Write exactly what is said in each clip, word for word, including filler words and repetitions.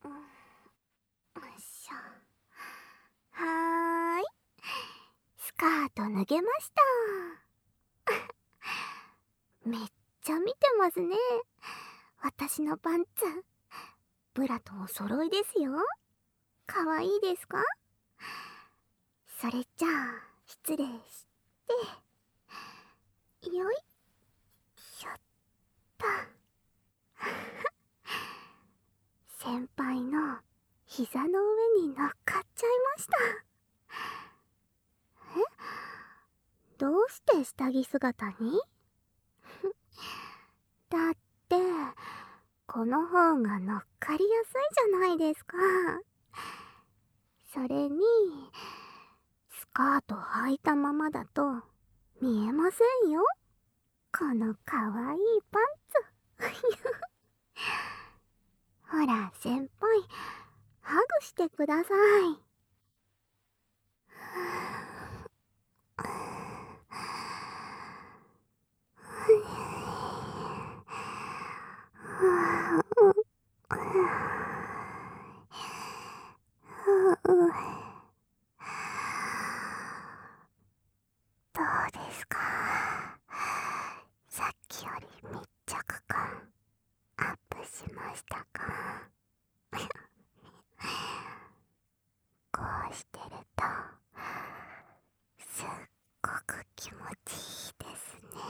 うん、よいしょ。はーい。スカート脱げました。めっちゃ見てますね。私のパンツ。ブラとお揃いですよ。かわいいですか？それじゃあ、失礼して、よいしょっと。先輩の膝の上に乗っかっちゃいました。え？どうして下着姿に？だって、この方が乗っかりやすいじゃないですか。それに、スカート履いたままだと見えませんよ。このかわいいパンツ。ほら、先輩、ハグしてください。どうですか？さっきより密着感アップしましたか？こうしてるとすっごく気持ちいいですね。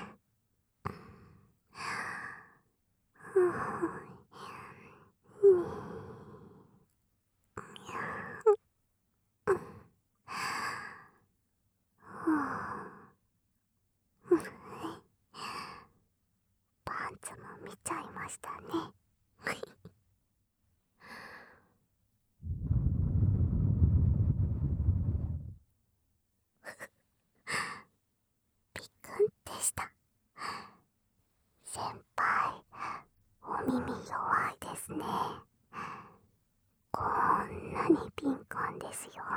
パンツも見ちゃいましたね。ピクンでした。先輩、お耳弱いですね。こんなに敏感ですよ。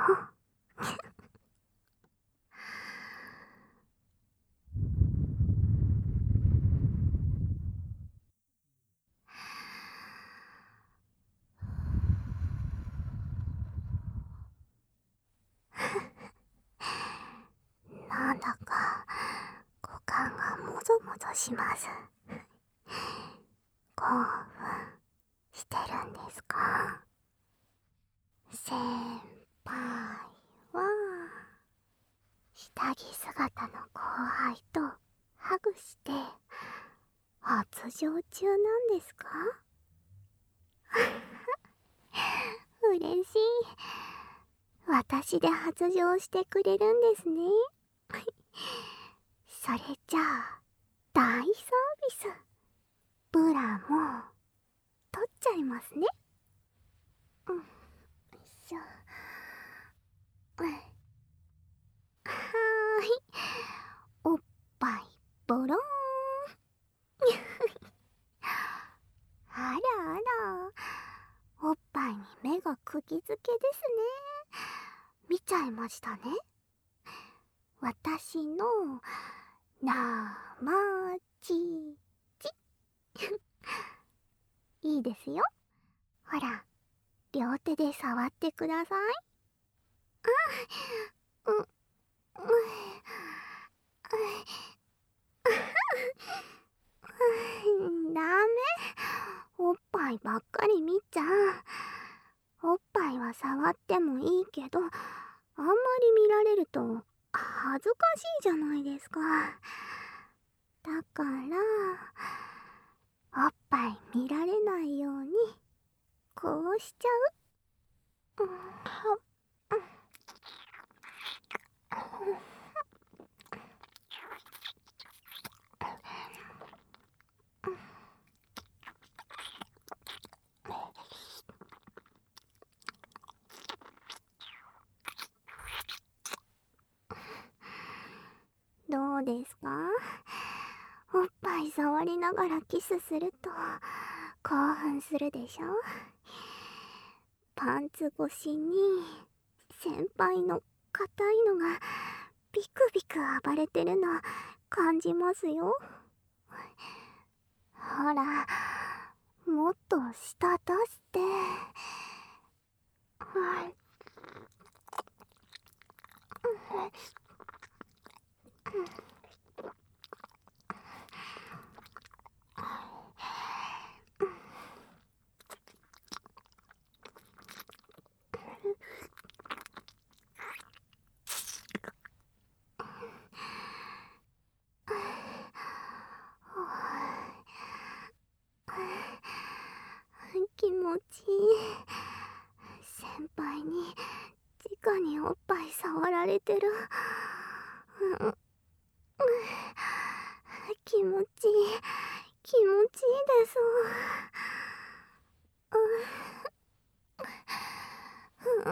なんだか股間がもぞもぞします。興奮してるんですか？先輩は下着姿の後輩とハグして発情中なんですか？嬉しい。私で発情してくれるんですね。それじゃあ大サービス。ブラも取っちゃいますね。うん、よいしょ。うん、はーい。おっぱいボローン。あらあら、おっぱいに目が釘付けですね。見ちゃいましたね。私の生乳いいですよ。ほら、両手で触ってください。あ、う、う、う、ダメ。おっぱいばっかり見ちゃう。おっぱいは触ってもいいけど、あんまり見られると恥ずかしいじゃないですか。だから、おっぱい見られないように、こうしちゃう。うん、はっ、どうですか？おっぱい触りながらキスすると興奮するでしょ？パンツ越しに先輩の硬いのがビクビク暴れてるの感じますよ。ほら、もっと舌出して。 気持ちいい。先輩に直におっぱい触られてる。うん、気持ちいい、気持ちいいです。うん、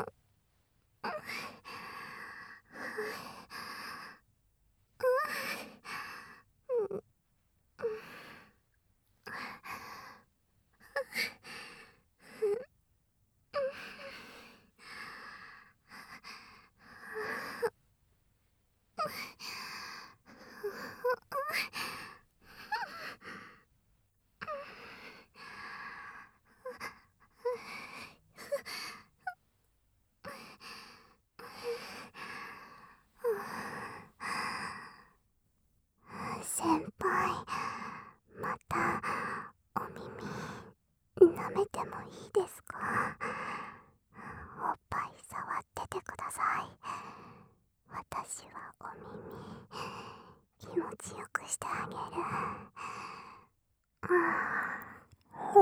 先輩、またお耳舐めてもいいですか？おっぱい触っててください。私はお耳気持ちよくしてあげる。うん、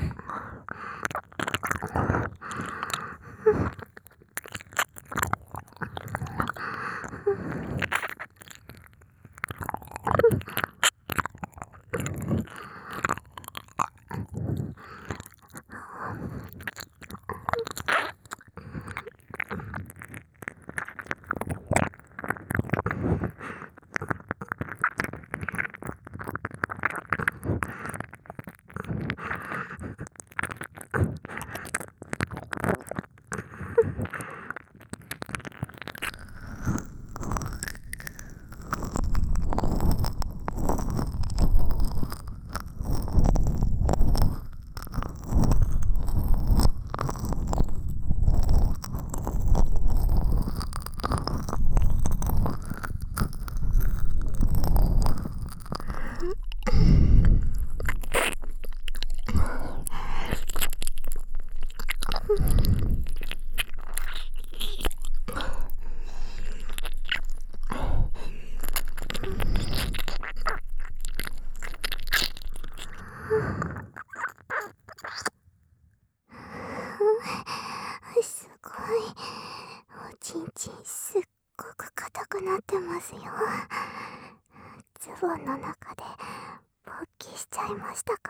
すごい。おちんちんすっごく硬くなってますよ。ズボンの中で勃起しちゃいましたか？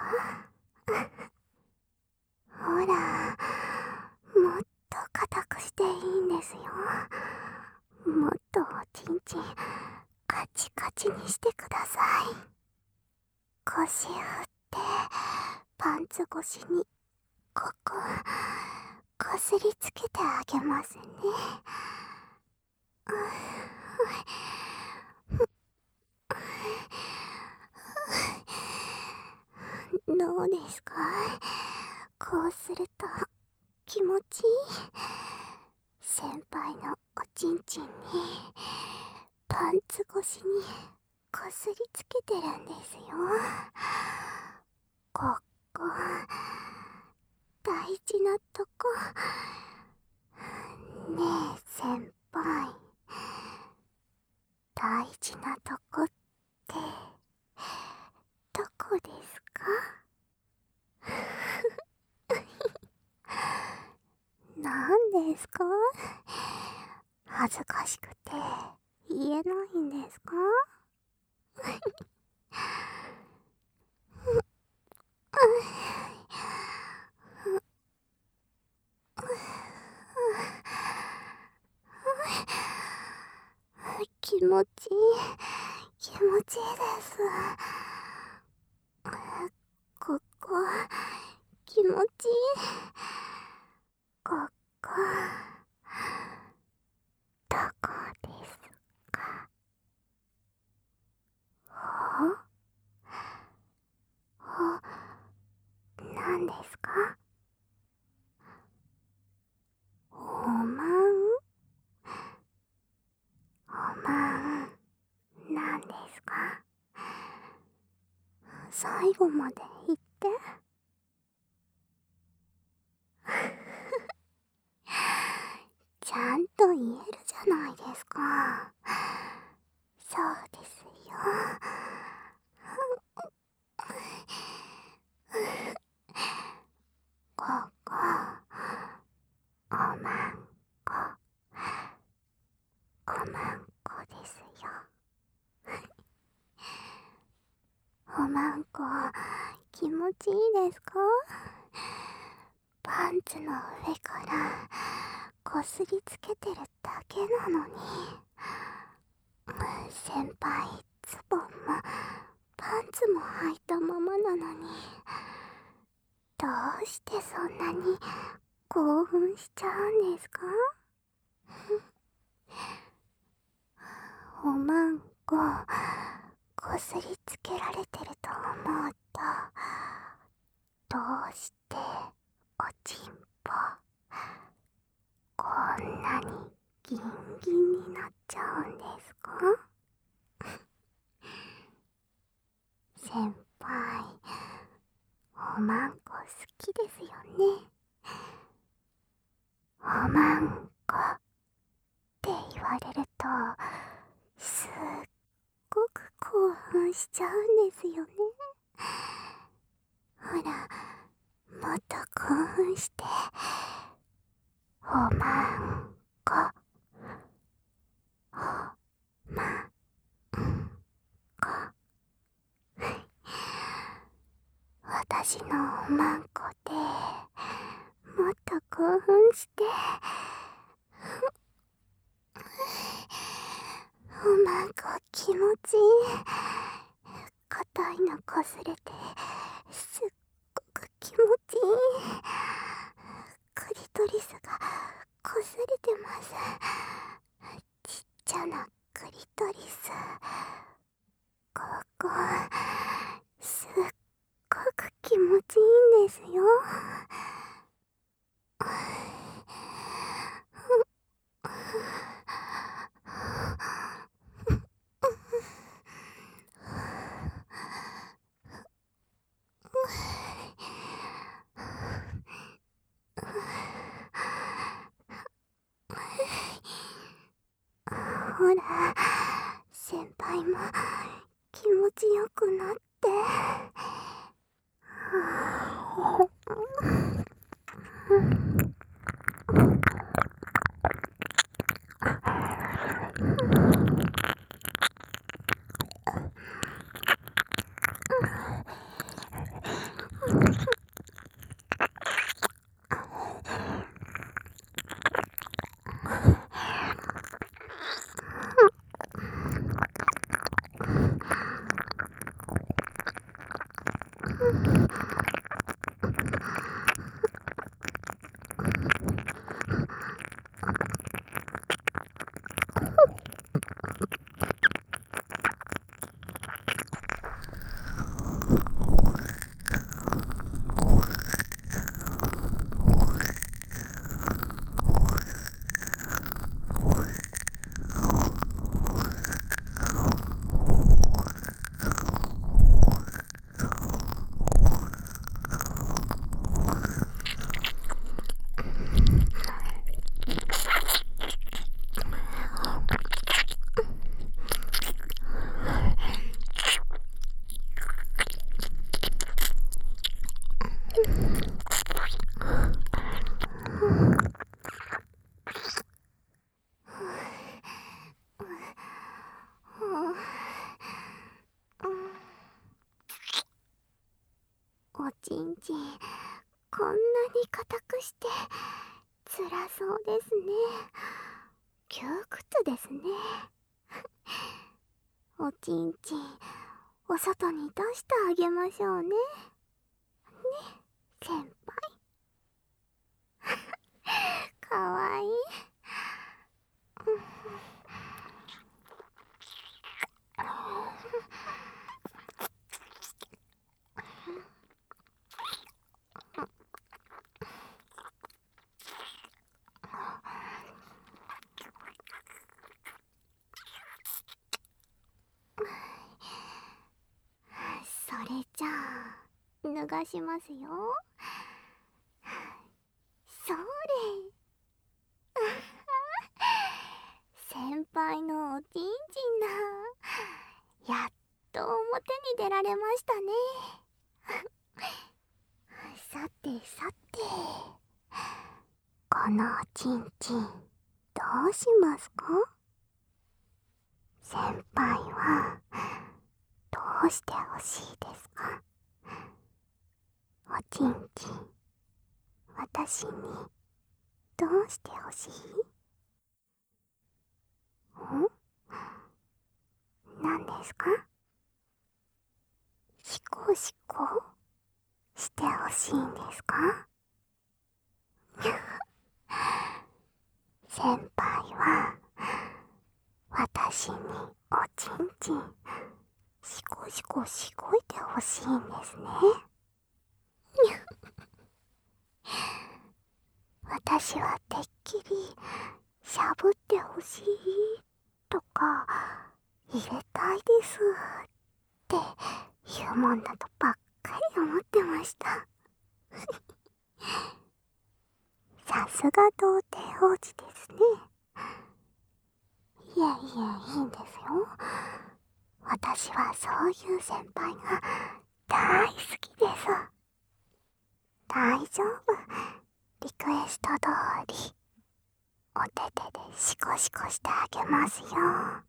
ほら、もっと硬くしていいんですよ。もっとおちんちんカチカチにしてください。腰振ってパンツ越しにこここすりつけてあげますね。どうですか？こうすると気持ちいい。先輩のおちんちんにパンツ越しにこすりつけてるんですよ。ここ大事なとこ。ねえ先輩、大事なとこってどこですか？なんですか？恥ずかしくて言えないんですか？気持ちいい、気持ちいいです。ここ気持ちいい。ここどこですか？ほほなんですか？おまんおまんなんですか？最後まで言って。ちゃんと言えるじゃないですか。そうですよ。 まんこ気持ちいいですか？パンツの上からこすりつけてるだけなのに、先輩ズボンもパンツも履いたままなのに、どうしてそんなに興奮しちゃうんですか？おまんここすりつけられてると思うと、どうしておちんぽこんなにギンギンになっちゃうんですか？先輩、おまんこ好きですよね。おまんこって言われるとすっごく興奮しちゃうんですよね。ほら、もっと興奮して。おまんこ、おまんこ。私のおまんこでもっと興奮して。おまんこ気持ちいい。硬いのこすれてすっごく気持ちいい。クリトリスがこすれてます。ちっちゃなクリトリス。ここすっごく気持ちいいんですよ。ほら、先輩も気持ちよくなって。おちんちんこんなに硬くして辛そうですね。窮屈ですね。おちんちんお外に出してあげましょうね。ね、先輩。かわいい。それじゃあ脱がしますよ。それ。先輩のおちんちんだ。やっと表に出られましたね。さてさて、このおちんちんどうしますか？先輩はどうしてほしいですか？おちんちん、私にどうしてほしい？ん？何ですか？シコシコしてほしいんですか？先輩は私におちんちんシコシコしごいてほしいんですね。私はてっきりしゃぶってほしいとか入れたいですって言うもんだとばっかり思ってました。さすが童貞王子ですね。いえいえ、いいんですよ。私はそういう先輩が大好きです。大丈夫。リクエスト通りお手手でシコシコしてあげますよ。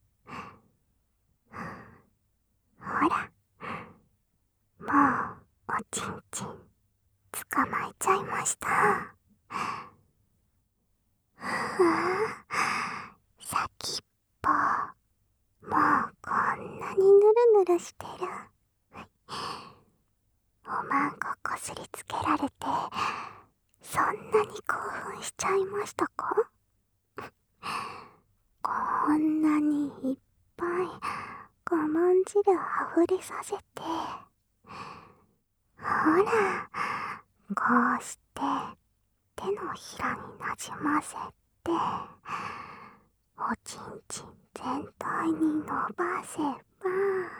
ほら、もうおちんちん捕まえちゃいました。ふあ、先っぽもうこんなにぬるぬるしてる。おまんここすりつけられてそんなに興奮しちゃいましたか？こんなにいっぱい我慢汁あふれさせて、ほら、こうして手のひらになじませておちんちん全体に伸ばせば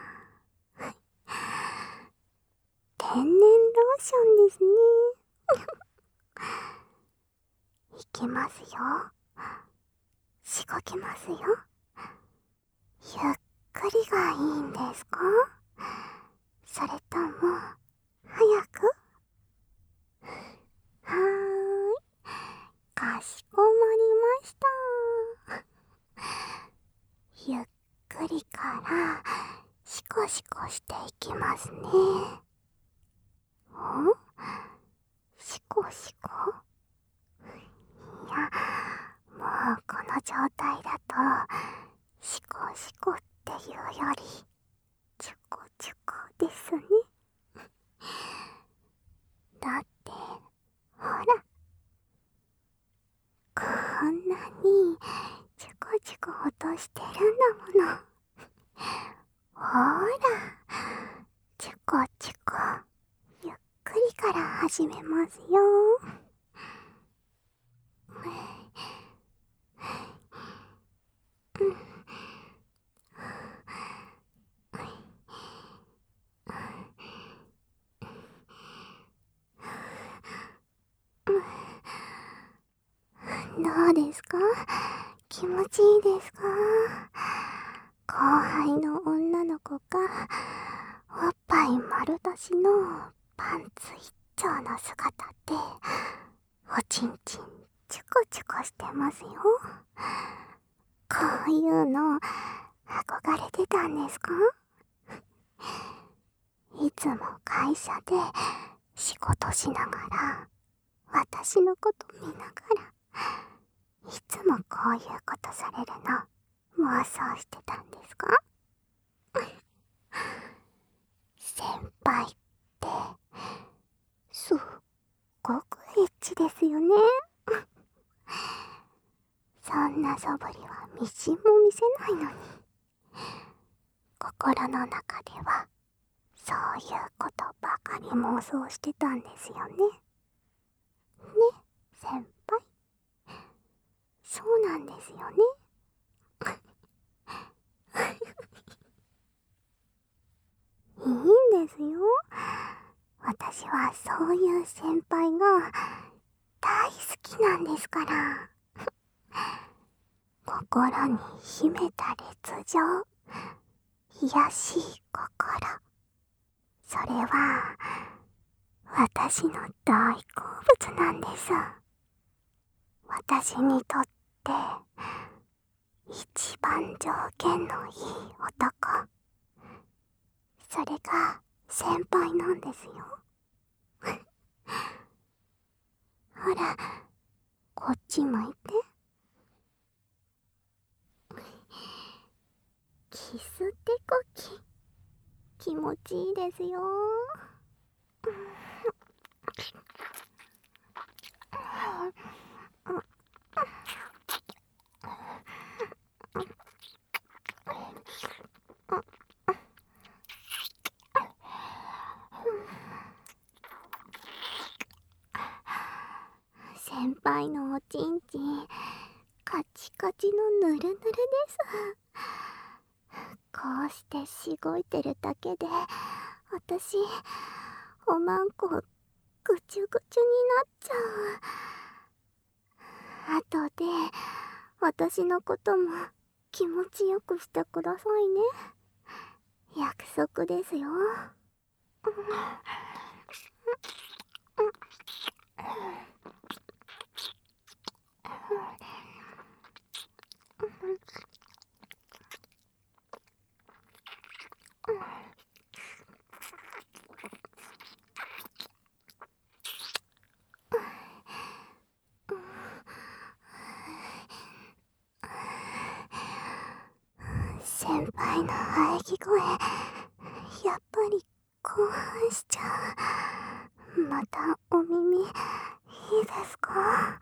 天然ローションですね。いきますよ。しごきますよ。ゆっくりがいいんですか？それとも早く？はーい、かしこまりました。ゆっくりからシコシコしていきますね。ん？シコシコ？いや、もうこの状態だとシコシコっていうよりチュコチュコですね。だってほら、こんなにチュコチュコ落としてるんだもの。ほら、チュコチュコゆっくりから始めますよ。どうですか？気持ちいいですか？後輩の女の子がおっぱい丸出しのパンツ一丁の姿でおちんちんチュコチュコしてますよ。こういうの憧れてたんですか？いつも会社で仕事しながら私のこと見ながらいつもこういうことされるの妄想してたんですか？先輩ってすっごくエッチですよね。そんな素振りはみじんも見せないのに心の中ではそういうことばかり妄想してたんですよね。ね、先輩。そうなんですよね。いいんですよ。私はそういう先輩が大好きなんですから。心に秘めた烈情、癒しい心。それは私の大好物なんです。私にとって一番条件のいい男。 それが先輩なんですよ。ほら、こっち向いて。キスってこき、気持ちいいですよ。先輩のおちんちん、カチカチのぬるぬるです。こうしてしごいてるだけで、私、おまんこ、ぐちゅぐちゅになっちゃう。後で、私のことも気持ちよくしてくださいね。約束ですよ。先輩の喘ぎ声、やっぱり興奮しちゃう。またお耳いいですか？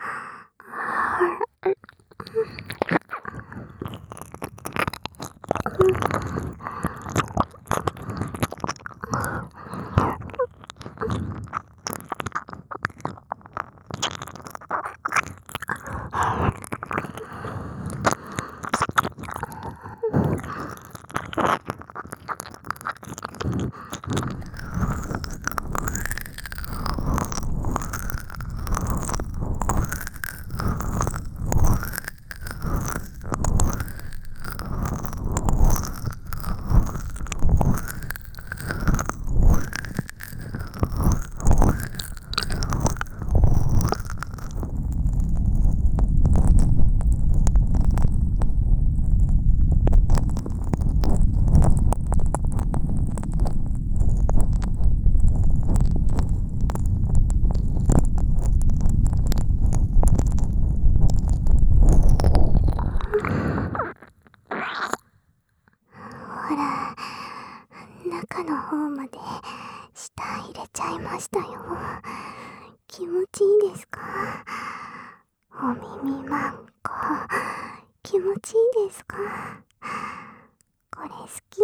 ほら、中の方まで舌入れちゃいましたよ。気持ちいいですか？お耳まんこ、気持ちいいですか？これ好き？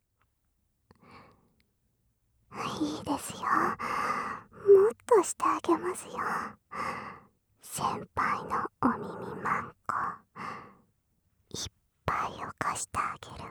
いいですよ。もっとしてあげますよ。先輩のお耳まんこ、いっぱいおかしてあげる。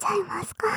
ちゃいますか。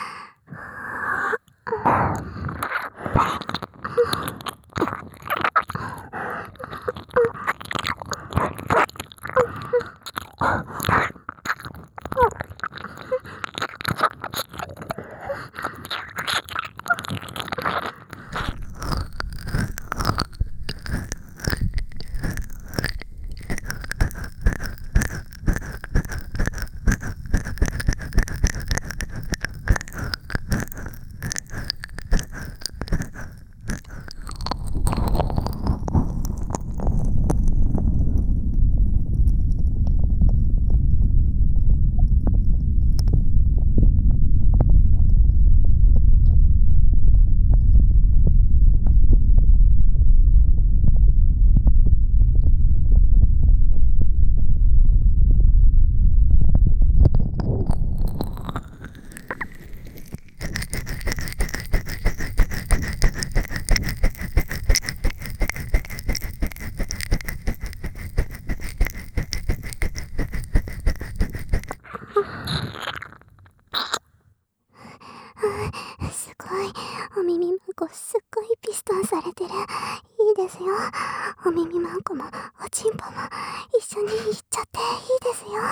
すごい。お耳まんこすっごいピストンされてる。いいですよ。お耳まんこもおちんぽも一緒にいっちゃっていいですよ。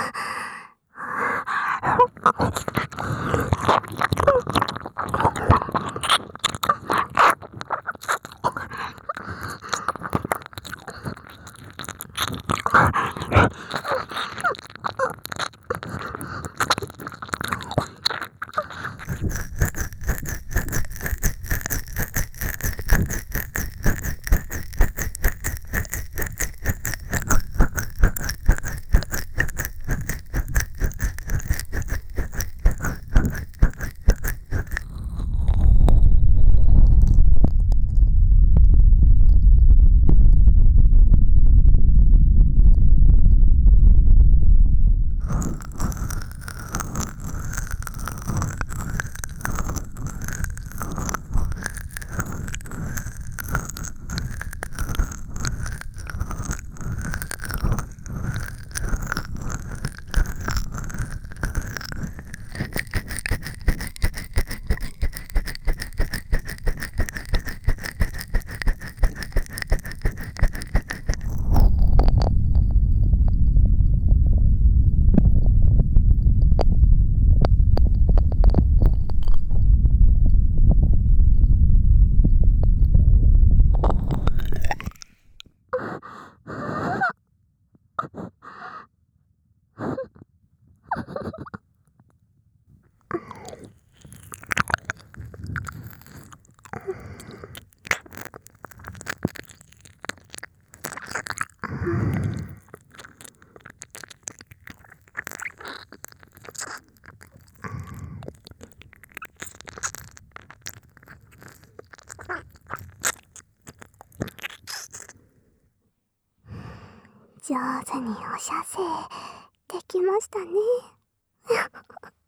上手にお射精できましたね。